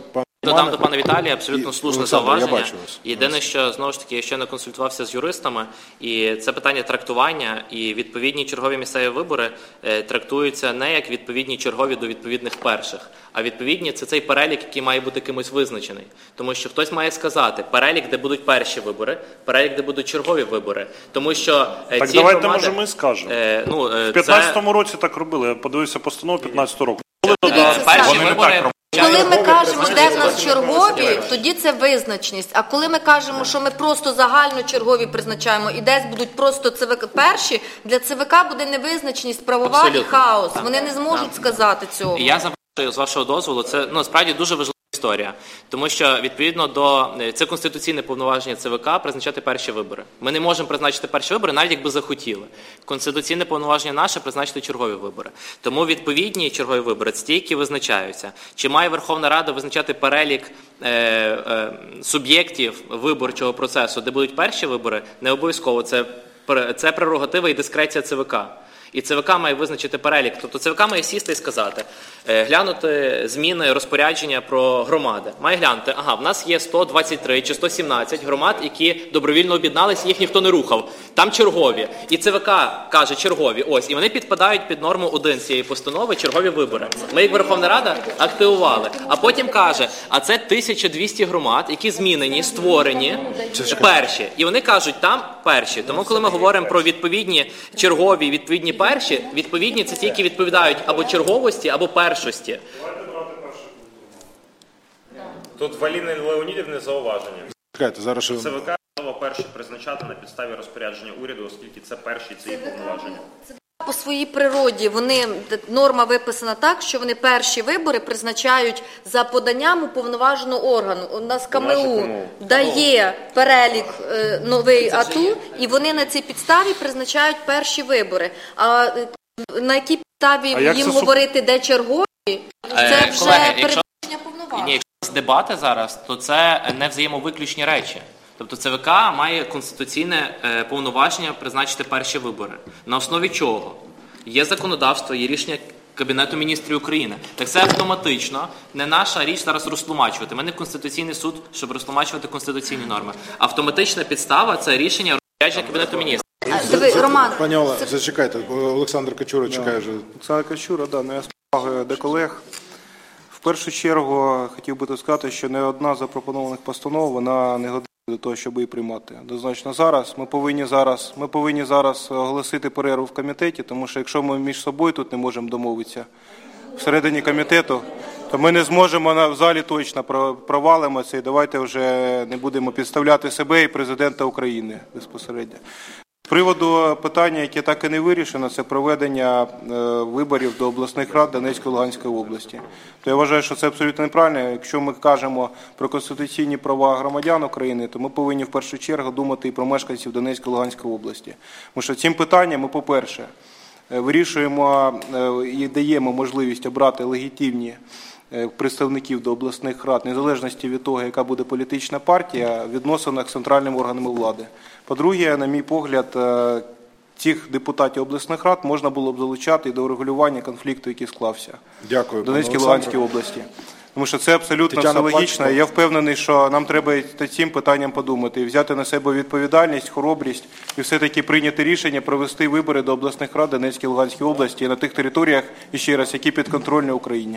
Додам до пана Віталія абсолютно слушне Олександр, я зауваження. бачу вас. Єдине, що, знову ж таки, я ще не консультувався з юристами, і це питання трактування, і відповідні чергові місцеві вибори трактуються не як відповідні чергові до відповідних перших, а відповідні – це цей перелік, який має бути кимось визначений. Тому що хтось має сказати перелік, де будуть перші вибори, перелік, де будуть чергові вибори. Тому що Так ці давайте, громади... може, ми скажемо. В В 15-му році так робили, я подивився постанову 15-го року. Перші вибори... Коли ми кажемо, де в нас чергові, тоді це визначеність. А коли ми кажемо, що ми просто загально чергові призначаємо і десь будуть просто ЦВК перші, для ЦВК буде невизначеність правова Абсолютно. і хаос. Так. Вони не зможуть сказати цього. Я запрошую, з вашого дозволу, це справді дуже важлива історія, тому що відповідно до це конституційне повноваження ЦВК призначати перші вибори. Ми не можемо призначити перші вибори, навіть якби захотіли. Конституційне повноваження наше призначити чергові вибори. Тому відповідні чергові вибори це ті, які визначаються. Чи має Верховна Рада визначати перелік суб'єктів виборчого процесу, де будуть перші вибори? Не обов'язково. Це прерогатива і дискреція ЦВК. І ЦВК має визначити перелік. Тобто ЦВК має сісти і сказати, глянути зміни розпорядження про громади. Має глянути, в нас є 123 чи 117 громад, які добровільно об'єдналися, їх ніхто не рухав. Там чергові. І ЦВК каже чергові. Ось. І вони підпадають під норму 1 цієї постанови чергові вибори. Ми, як Верховна Рада, активували. А потім каже, а це 1200 громад, які змінені, створені, перші. І вони кажуть, там перші. Тому, коли ми говоримо про відповідні чергові, відповідні перші, відповідні це ті, які відповідають або черговості, або першості. Тут в Аліни Леонідівни зауваження. Чекайте, зараз ще... ЦВК готова перші призначати на підставі розпорядження уряду, оскільки це перші ці повноваження. По своїй природі норма виписана так, що вони перші вибори призначають за поданням уповноваженого органу. У нас КМУ дає перелік новий АТУ, і вони на цій підставі призначають перші вибори. А на якій підставі їм говорити, де чергові, це вже перевищення повноважень. Якщо у нас дебати зараз, то це не взаємовиключні речі. Тобто ЦВК має конституційне повноваження призначити перші вибори. На основі чого? Є законодавство, є рішення Кабінету міністрів України. Так це автоматично не наша річ зараз розтлумачувати. Ми не Конституційний суд, щоб розтлумачувати конституційні норми. Автоматична підстава – це рішення розпорядження Кабінету міністрів. Роман, Пані Ола, зачекайте, Олександр Качура чекає вже. Олександр Качура, я з повагою до колег. В першу чергу хотів би сказати, що не одна з запропонованих постанов, вона не годиться до того, щоб її приймати. Однозначно зараз ми повинні зараз оголосити перерву в комітеті, тому що якщо ми між собою тут не можемо домовитися всередині комітету, то ми не зможемо в залі точно провалимося і давайте вже не будемо підставляти себе і президента України безпосередньо. З приводу питання, яке так і не вирішено, це проведення виборів до обласних рад Донецької та Луганської області. То я вважаю, що це абсолютно неправильно. Якщо ми кажемо про конституційні права громадян України, то ми повинні в першу чергу думати і про мешканців Донецької та Луганської області. Тому що цим питанням ми, по-перше, вирішуємо і даємо можливість обрати легітимні представників до обласних рад, незалежності від того, яка буде політична партія, в відносинах з центральними органами влади. По-друге, на мій погляд, цих депутатів обласних рад можна було б залучати і до регулювання конфлікту, який склався в Донецькій та Луганській області. Тому що це абсолютно все логічно. Я впевнений, що нам треба над цим питанням подумати і взяти на себе відповідальність, хоробрість і все-таки прийняти рішення провести вибори до обласних рад Донецької та Луганської області на тих територіях, і ще раз, які підконтрольні Україні.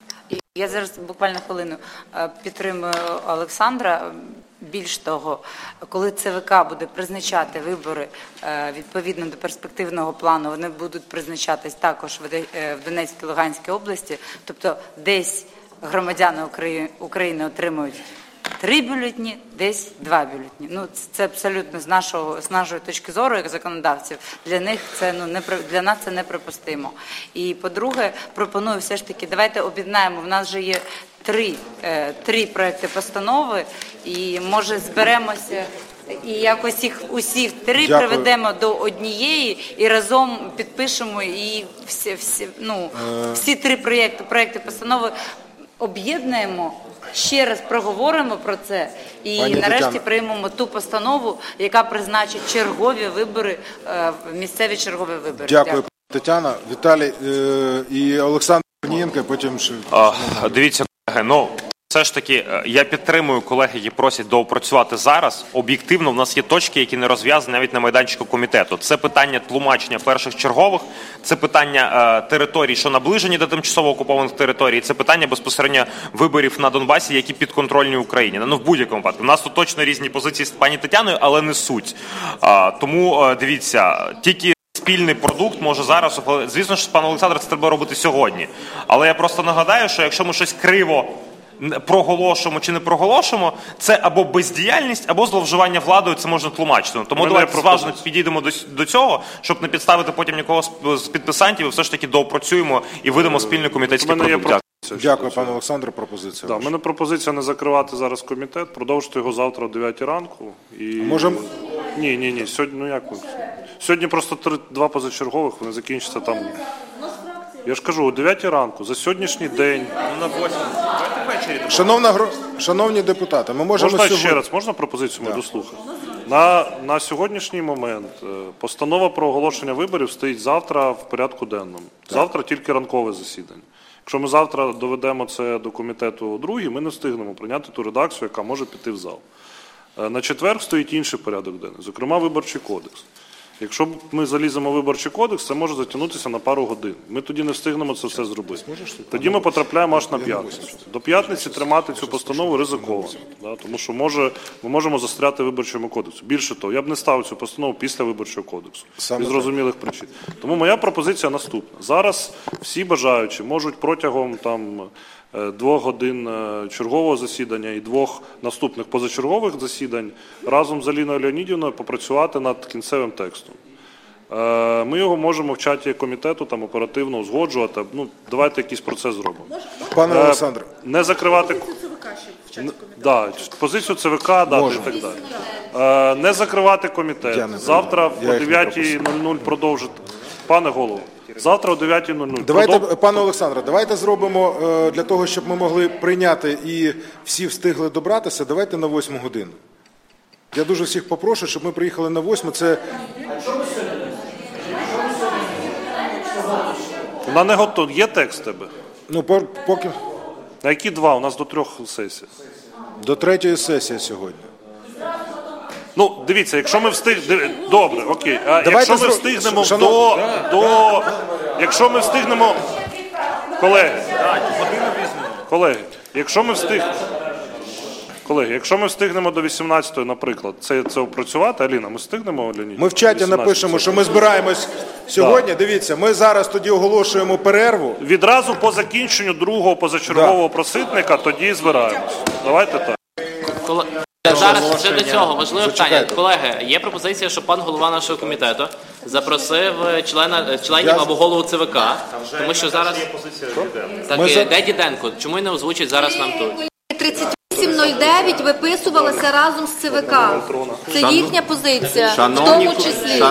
Я зараз буквально хвилину підтримую Олександра. Більш того, коли ЦВК буде призначати вибори відповідно до перспективного плану, вони будуть призначатись також в Донецькій та Луганській області. Тобто десь громадяни України отримують 3 бюлетні, десь 2 бюлетні. Це абсолютно з нашої точки зору, як законодавців, для них це для нас це неприпустимо. І по-друге, пропоную все ж таки, давайте об'єднаємо. В нас вже є 3 проекти постанови, і може зберемося і якось їх усіх 3 приведемо до однієї і разом підпишемо і всі 3 проекти постанови об'єднуємо. Ще раз проговоримо про це і нарешті приймемо ту постанову, яка призначить чергові вибори, місцеві чергові вибори. Дякую, Тетяна. Віталій і Олександр Корнієнко, потім ще... Дивіться, колеги, Все ж таки, я підтримую колег, які просять доопрацювати зараз. Об'єктивно, в нас є точки, які не розв'язані навіть на майданчику комітету. Це питання тлумачення перших чергових, це питання територій, що наближені до тимчасово окупованих територій, це питання безпосередньо виборів на Донбасі, які підконтрольні Україні. Ну, в будь-якому випадку. У нас тут точно різні позиції з пані Тетяною, але не суть. Тому, дивіться, тільки спільний продукт може зараз, звісно ж, пан Олександр, це треба робити сьогодні. Але я просто нагадаю, що якщо ми щось криво проголошуємо чи не проголошуємо, це або бездіяльність, або зловживання владою, це можна тлумачити. Тому давайте зважно підійдемо до цього, щоб не підставити потім нікого з підписантів, і все ж таки доопрацюємо і видамо спільний комітетський продукт. Дякую, пане Олександре, пропозиція. У мене пропозиція не закривати зараз комітет, продовжити його завтра о 9 ранку. І... Можемо? Ні. Сьогодні просто 2 позачергових, вони закінчаться там. Я ж кажу, о 9 ранку, за сьогоднішній день. На 8. Давайте ввечері. Шановні депутати, ми можемо Можна сьогодні... ще раз, можна пропозицію мою дослухати? На сьогоднішній момент постанова про оголошення виборів стоїть завтра в порядку денному. Завтра тільки ранкове засідання. Якщо ми завтра доведемо це до комітету о 2-й, ми не встигнемо прийняти ту редакцію, яка може піти в зал. На четвер стоїть інший порядок денний, зокрема Виборчий кодекс. Якщо ми заліземо в Виборчий кодекс, це може затягнутися на пару годин. Ми тоді не встигнемо це все зробити. Тоді ми потрапляємо аж на п'ятницю. До п'ятниці тримати цю постанову ризиковано, тому що ми можемо застряти в Виборчому кодексі. Більше того, я б не ставив цю постанову після Виборчого кодексу. Із зрозумілих причин. Тому моя пропозиція наступна. Зараз всі бажаючі можуть протягом 2 годин чергового засідання і 2 наступних позачергових засідань разом з Аліною Леонідівною попрацювати над кінцевим текстом. Ми його можемо в чаті комітету там оперативно узгоджувати. Ну, давайте якийсь процес зробимо. Пане Олександре. Не закривати... Позицію ЦВК дати і так далі. Не закривати комітет. Завтра о 9:00 продовжити. Пане голово. Завтра о 9:00. Давайте, пане Олександре, давайте зробимо, для того, щоб ми могли прийняти і всі встигли добратися, давайте на 8 годину. Я дуже всіх попрошу, щоб ми приїхали на 8. Це... Вона не готова. Є текст тебе? Ну, поки... На які 2? У нас до 3 сесій. До 3-ї сесії сьогодні. Ну, дивіться, якщо ми встигнемо... Добре, окей. Якщо ми встигнемо Якщо ми встигнемо... Колеги, якщо ми встигнемо до 18-ї, наприклад, це опрацювати, Аліна, ми встигнемо, Леонід? Ми в чаті напишемо, що ми збираємось сьогодні. Дивіться, ми зараз тоді оголошуємо перерву. Відразу по закінченню другого позачергового проситника тоді збираємось. Давайте так. Зараз ще до цього важливе питання. Колеги, є пропозиція, щоб пан голова нашого комітету запросив членів або голову ЦВК, тому що зараз... Так, де Діденко? Чому він не озвучить зараз нам тут? 3809 виписувалася разом з ЦВК. Це їхня позиція, в тому числі.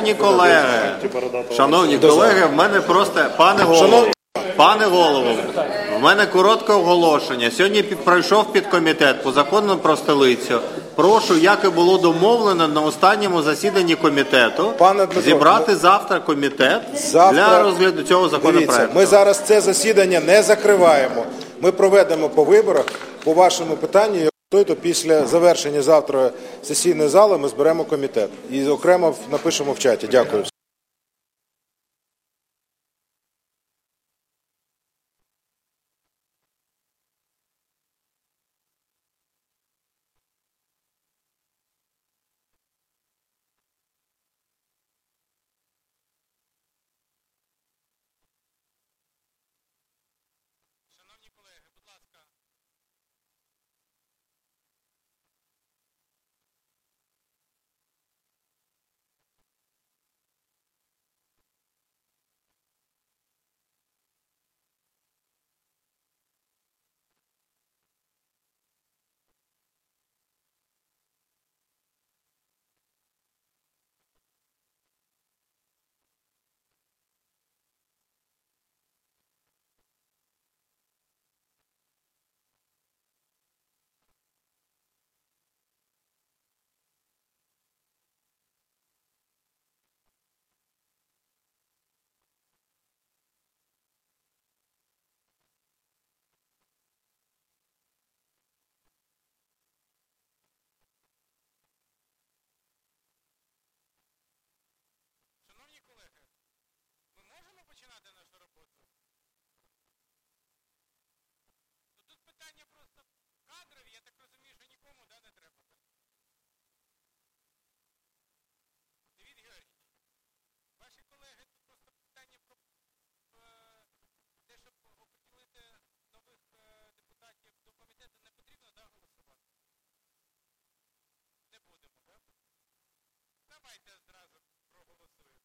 Шановні колеги, в мене просто, пане голово, в мене коротке оголошення. Сьогодні пройшов підкомітет по закону про столицю. Прошу, як і було домовлено на останньому засіданні комітету, зібрати завтра комітет для розгляду цього законопроекту. Дивіться, ми зараз це засідання не закриваємо. Ми проведемо по виборах, по вашому питанню, то після завершення завтра сесійної зали ми зберемо комітет. І окремо напишемо в чаті. Дякую. питання просто кадрові, я так розумію, що нікому не треба. Давид Георгійович, ваші колеги тут просто питання про те, щоб оприділити нових депутатів до комітету, не потрібно голосувати? Не будемо, так? Давайте зразу проголосуємо.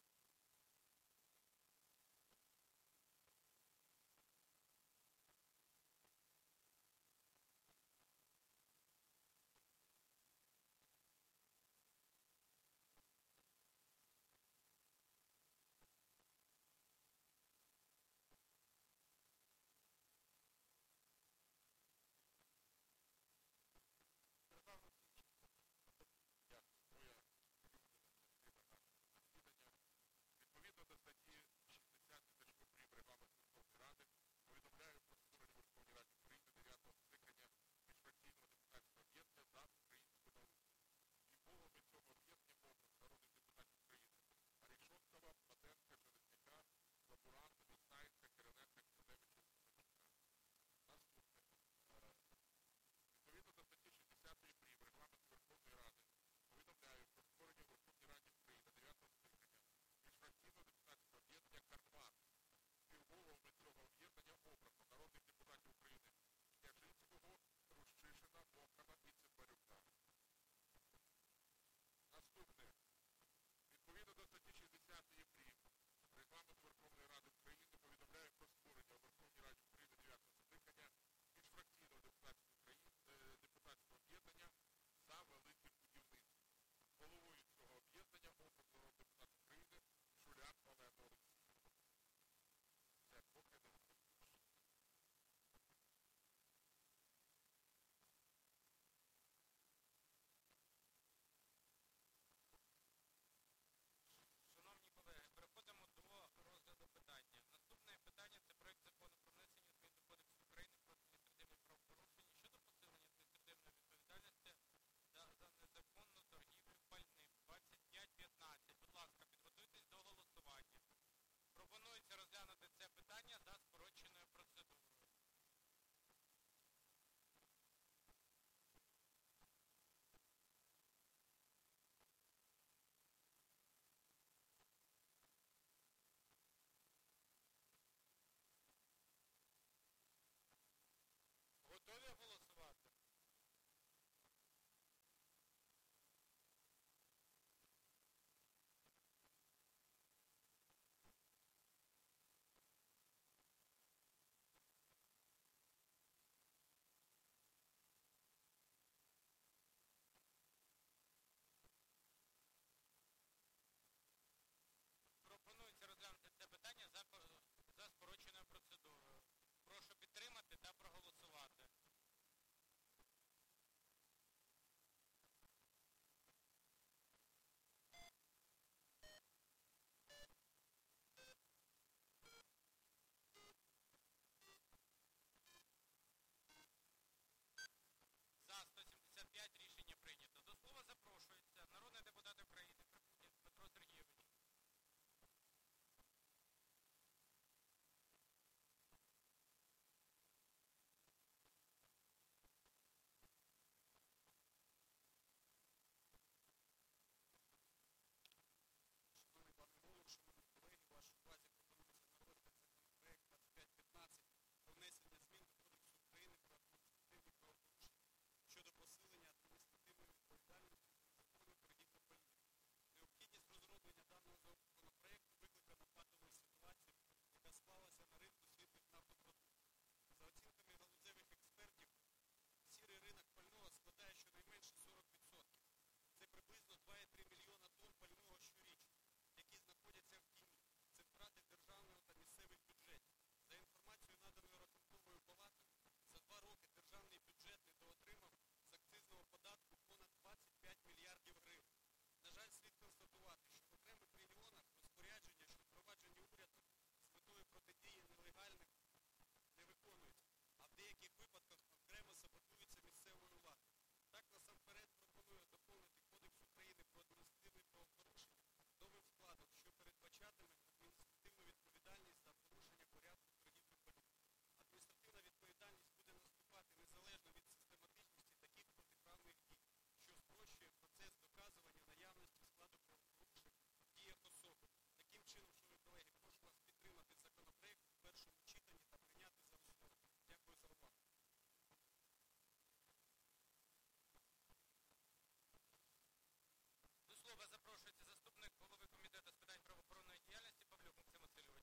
слова запрошується заступник голови комітету з питань правоохоронної діяльності Павлюк Максим Васильович.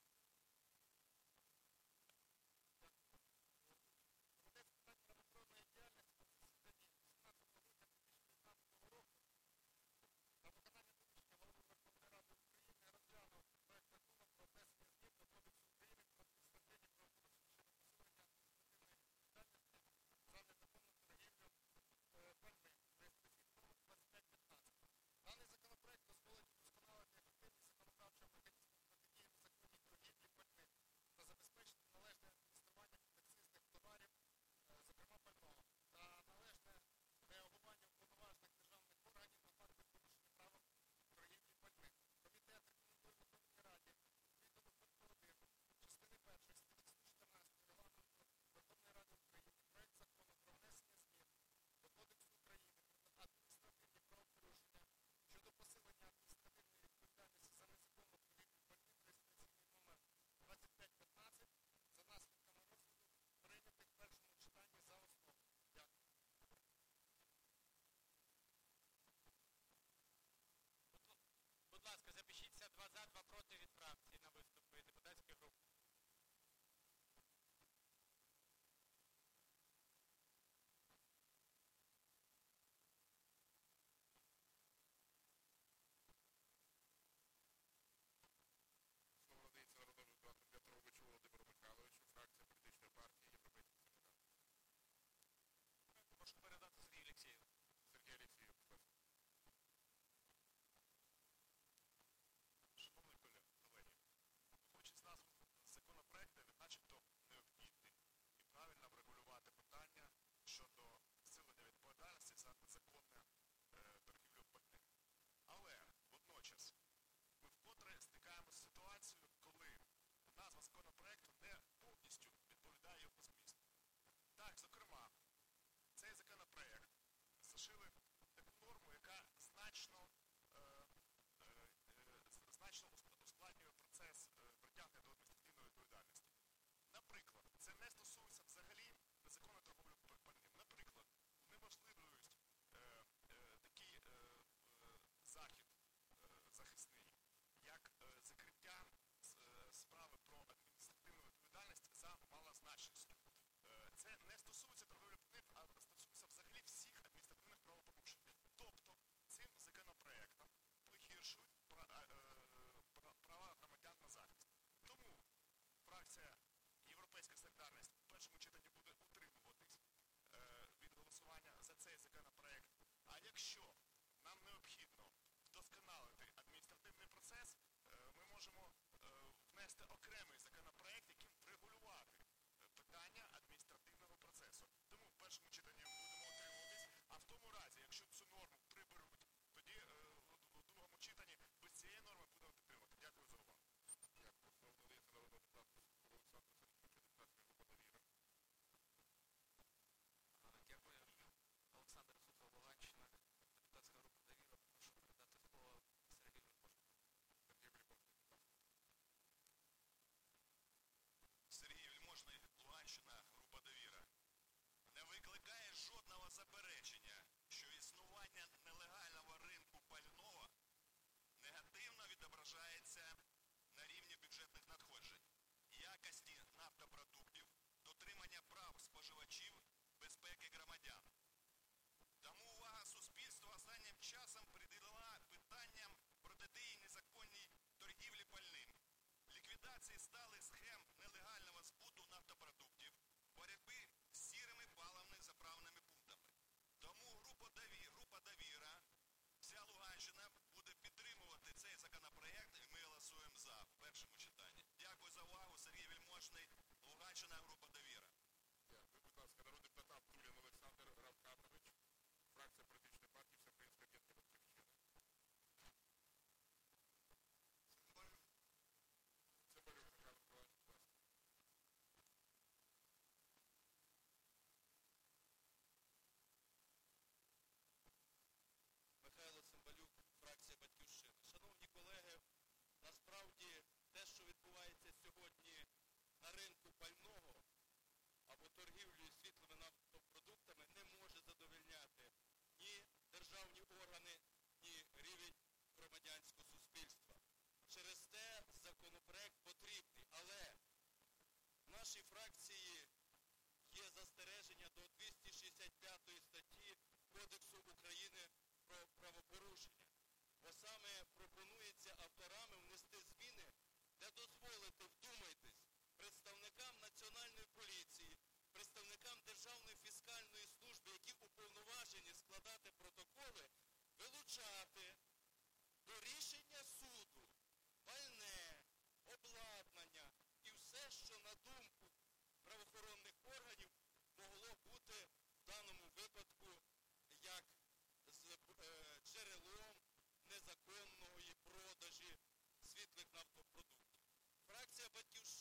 Комітет з питань правоохоронної діяльності на засіданні 17 грудня 2015 року на виконання доручення Голови Верховної Ради України розглянув проект закону про внесення змін до Кодексу України про адміністративні правопорушення щодо посилення адміністративної відповідальності за незаконну торгівлю пальним, реєстраційний номер 2515. Даний законопроект дозволить удосконалити ефективність законодавчого механізму протидії незаконній торгівлі пальним та забезпечити належне адміністрування акцизних товарів, зокрема пального, та належне реагування уповноважених державних органів на факти порушення правил торгівлі пальним. Комітет рекомендує Верховній Раді відповідно до пункту 1 частини 1 статті 114 Регламенту Верховної Ради України проект закону про внесення змін до Кодексу України про адміністративні правопорушення щодо посилення адміністративної відповідальності за незаконну торгівлю пальним реєстраційний номер 2515 за наслідками розгляду прийняти в першому читанні за основу. Дякую. Будь ласка, запишіться 2 за, 2 проти від фракції на виступи депутатських груп. Слово надається народному депутату Петровичу Володимиру Михайловичу, фракція політичної партії Європейський Солідар. Прошу передати Сергію Олексєєву. Сергій Олексійович, будь ласка. Шановні колеги, виходячи з назви законопроекту, начебто необхідний і правильно врегулювати питання щодо посилення відповідальності за незаконне торгівлю пальним. Але водночас ми вкотре стикаємося з ситуацією, коли назва законопроекту не повністю відповідає його змісту. Так, зокрема, цей законопроект зашили таку норму, яка значно ускладнює процес притягнення до адміністративної відповідальності. Наприклад, це не стосується взагалі незаконної торговлі пальним. Наприклад, унеможливлюють такий захід захисний, як закриття справи про адміністративну відповідальність за малозначністю. Це не стосується торговлі пальним, а стосується взагалі всіх адміністративних правопорушень. Тобто цим законопроектом погіршують права громадян на захист. Тому фракція Європейська Солідарність в першому читанні буде утримуватись від голосування за цей законопроект. А якщо нам необхідно вдосконалити адміністративний процес, ми можемо внести окремий законопроект, яким врегулювати питання адміністративного процесу. Тому в першому читанні будемо утримуватись, а в тому разі, якщо цю норму приберуть, тоді у другому читанні без цієї норми будемо підтримувати. Дякую за увагу. Дякую. Слово надається народному депутату Олександру Сергійовичу, депутатська група «Довіра». Дякую. Олександр Сухов, Луганщина, депутатська група «Довіра». Прошу передати слово Сергію Вельможному. Сергій Вельможний, будь ласка. Сергій Вельможний, Луганщина, група «Довіра». Не викликає жодного заперечення, що існування нелегального ринку пального негативно відображається на рівні бюджетних надходжень, якості нафтопродуктів, дотримання прав споживачів, безпеки громадян. Тому увага суспільства останнім часом приділила питанням протидії незаконній торгівлі пальним, ліквідації сталих схем нелегального збуту нафтопродуктів, боротьби з сірими паливними заправними пунктами. Тому група «Довіра», вся Луганщина буде підтримувати цей законопроект, і ми голосуємо за в першому читанні. Дякую за увагу. Сергій Вельможний, Луганщина, група «Довіра». Дякую. Будь ласка, народний депутат Абдуллін Олександр Равкатович, фракція політичної партії Всеукраїнська об'єднання «Батьківщина». Цимбалюк, Михайло Миколаївич, будь ласка. Михайло Цимбалюк, фракція «Батьківщина». Шановні колеги, насправді те, що відбувається сьогодні на ринку пального, фракції є застереження до 265 статті Кодексу України про правопорушення. Бо саме пропонується авторами внести зміни, де дозволити, вдумайтесь, представникам Національної поліції, представникам Державної фіскальної служби, які уповноважені складати протоколи, вилучати до рішення суду пальне, обладнання і все, що на думку правоохоронних органів могло бути в даному випадку як з джерелом незаконної продажі світлих нафтопродуктів. Фракція